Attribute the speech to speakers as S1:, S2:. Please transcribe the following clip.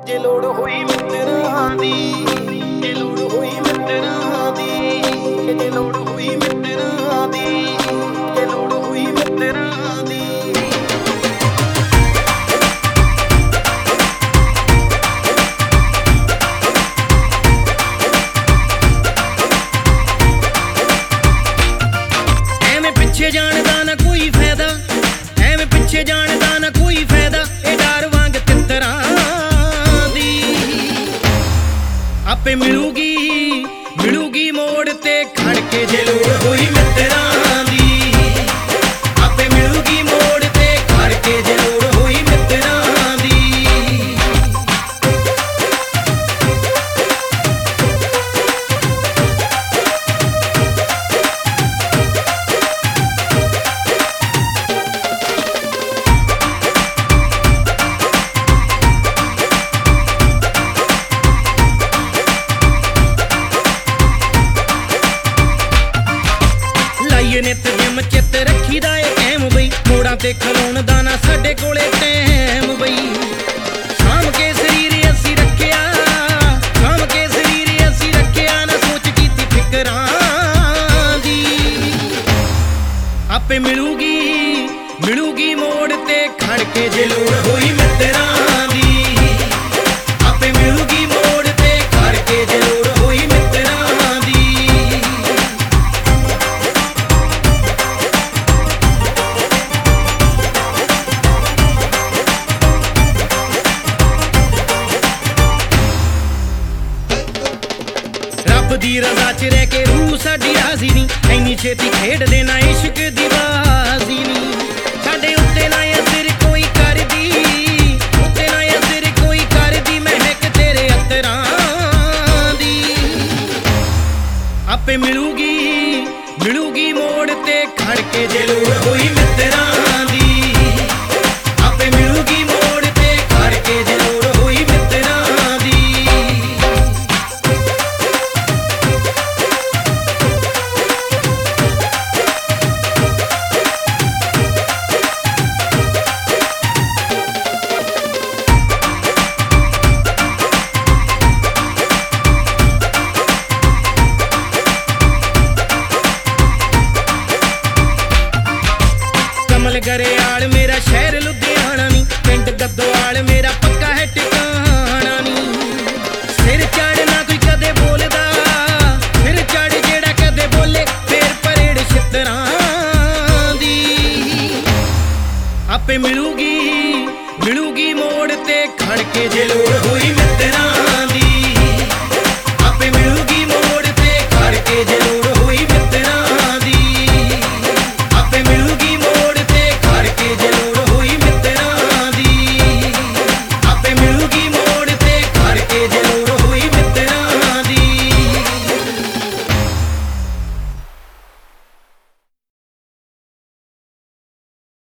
S1: ਜੇ ਲੋੜ ਹੋਈ ਮਿੱਤਰਾਂ ਦੀ, ਜੇ ਲੋੜ ਹੋਈ ਮਿੱਤਰਾਂ ਦੀ, ਜੇ ਲੋੜ ਹੋਈ ਮਿੱਤਰਾਂ ਦੀ, ਜੇ ਲੋੜ ਹੋਈ ਮਿੱਤਰਾਂ ਦੀ। ਐਵੇਂ ਪਿੱਛੇ ਜਾਣ ਦਾ ਨਾ ਕੋਈ ਫਾਇਦਾ, ਐਵੇਂ ਪਿੱਛੇ ਜਾਣ ਦਾ ਨਾ ਕੋਈ ਫਾਇਦਾ, ਇਹ ਡਰ ਵਾਂਗ ਤਿੱਤਰਾਂ ਦੀ ਆਪੇ ਮਿਲੂਗੀ, ਮਿਲੂਗੀ ਮੋੜ ਤੇ ਖੜ ਕੇ ਜੇ ਲੋੜ ਹੋਈ ਮਿੱਤਰਾਂ ਦੀ, ਆਪੇ ਮਿਲੂਗੀ ਮੋੜ ਤੇ ਖੜ ਕੇ ਜੇ ਲੋੜ ਹੋਈ ਮਿੱਤਰਾਂ ਦੀ। ਨਿੱਤ ਜਿਮ ਚਿੱਤ ਰੱਖੀਦਾ ਏ ਕਾਇਮ ਬਈ, ਮੋੜਾਂ ਤੇ ਖਲੋਣ ਦਾ ਨਾ ਸਾਡੇ ਕੋਲੇ ਟਾਈਮ ਬਈ। ਸਾਂਭ ਕੇ ਸਰੀਰ ਅਸੀਂ ਰੱਖਿਆ, ਸਾਂਭ ਕੇ ਸਰੀਰ ਅਸੀਂ ਰੱਖਿਆ, ਨਾ ਸੋਚ ਕੀਤੀ ਫਿਕਰਾਂ ਦੀ ਆਪੇ ਮਿਲੂਗੀ, ਮਿਲੂਗੀ ਮੋੜ ਤੇ ਖੜ ਕੇ ਜੇ ਲੋੜ ਹੋਈ ਮਿੱਤਰਾਂ ਦੀ, ਆਪੇ ਮਿਲੂਗੀ ਮੋੜ ਤੇ ਖੜ ਕੇ ਜੇ ਲੋੜ ਹੋਈ ਮਿੱਤਰਾਂ ਦੀ। ਰੱਬ ਦੀ ਰਜ਼ਾ 'ਚ ਰਹਿ ਕੇ ਰੂਹ ਸਾਡੀ ਰਾਜ਼ੀ ਨਹੀਂ, ਐਨੀ ਛੇਤੀ ਖੇਡਦੇ ਨਾ ਇਸ਼ਕ ਦੀ ਬਾਜ਼ੀ ਨਹੀਂ। ਸਾਡੇ ਉੱਤੇ ਨਾ ਅਸਰ ਕੋਈ ਕਰਦੀ, ਉੱਤੇ ਨਾ ਅਸਰ ਕੋਈ ਕਰਦੀ, ਮਹਿਕ ਤੇਰੇ ਅਤਰਾਂ ਦੀ ਆਪੇ ਮਿਲੂਗੀ, ਮਿਲੂਗੀ ਮੋੜ ਤੇ ਖੜ ਕੇ ਜੇ ਲੋੜ ਹੋਈ ਮਿੱਤਰਾਂ ਦੀ, ਆਪੇ ਮਿਲੂਗੀ ਮੋੜ ਤੇ ਖੜ ਕੇ ਜੇ ਲੋੜ ਹੋਈ ਮਿੱਤਰਾਂ ਦੀ। ਕਮਲ ਗਰੇਵਾਲ ਮੇਰਾ ਸ਼ਹਿਰ ਲੁਧਿਆਣਾ ਨੀ, ਪਿੰਡ ਗੱਦੋਵਾਲ ਮੇਰਾ ਪੱਕਾ ਹੈ ਟਿਕਾਣਾ ਨੀ। ਸਿਰ ਚੜ੍ਹਨਾ ਕੋਈ ਕਦੇ ਬੋਲਦਾ, ਸਿਰ ਚੜ੍ਹ ਜਿਹੜਾ ਕਦੇ ਬੋਲੇ, ਫੇਰ ਪਰੇਡ ਛਿੱਤਰਾਂ ਦੀ ਆਪੇ ਮਿਲੂਗੀ, ਮਿਲੂਗੀ ਮੋੜ ਤੇ ਖੜ ਕੇ ਜੇ ਲੋੜ ਹੋਈ ਮਿੱਤਰਾਂ